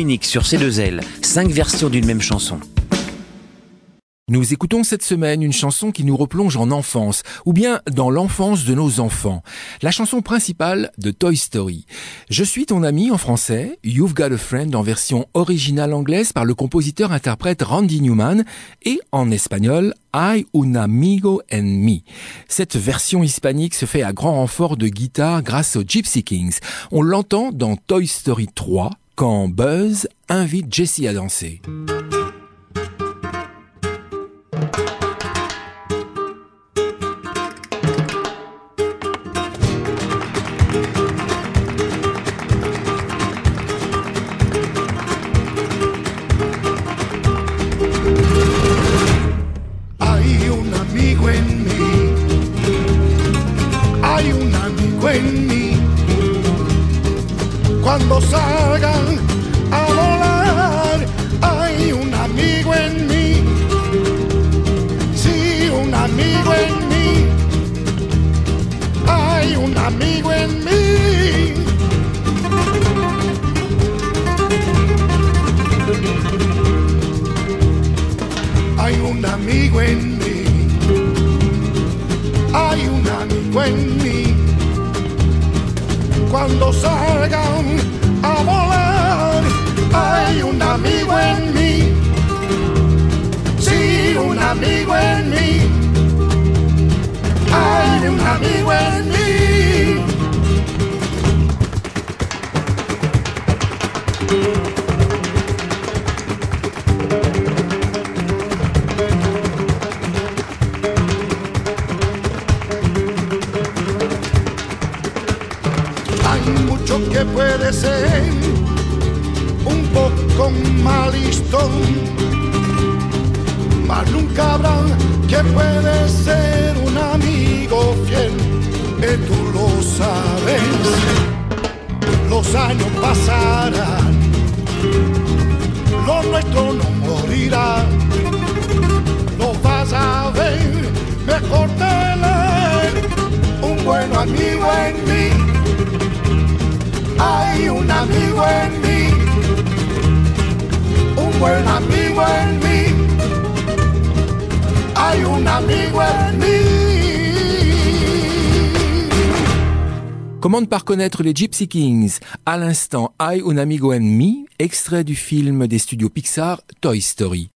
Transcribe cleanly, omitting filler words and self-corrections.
unique sur C2L, 5 versions d'une même chanson. Nous écoutons cette semaine une chanson qui nous replonge en enfance, ou bien dans l'enfance de nos enfants. La chanson principale de Toy Story. Je suis ton ami en français, You've Got a Friend en version originale anglaise par le compositeur-interprète Randy Newman et en espagnol, Hay un amigo en mí. Cette version hispanique se fait à grand renfort de guitare grâce aux Gypsy Kings. On l'entend dans Toy Story 3 quand Buzz invite Jessie à danser. Cuando salgan a volar, hay un amigo en mí. Sí, un amigo en mí. Hay un amigo en mí. Hay un amigo en mí. Hay un amigo en mí. Cuando salgan a volar, hay un amigo en mí. Sí, un amigo en mí. Hay un amigo en mí. Que puede ser un poco malistón, mas nunca habrá que puede ser un amigo fiel, tú lo sabes. Los años pasarán, lo nuestro no morirá, lo vas a ver mejor tener un buen amigo en mí. Hay un amigo en mí, un buen amigo en mí. Hay un amigo en mí. Comment ne pas reconnaître les Gypsy Kings? À l'instant, Hay un amigo en mí, extrait du film des studios Pixar Toy Story.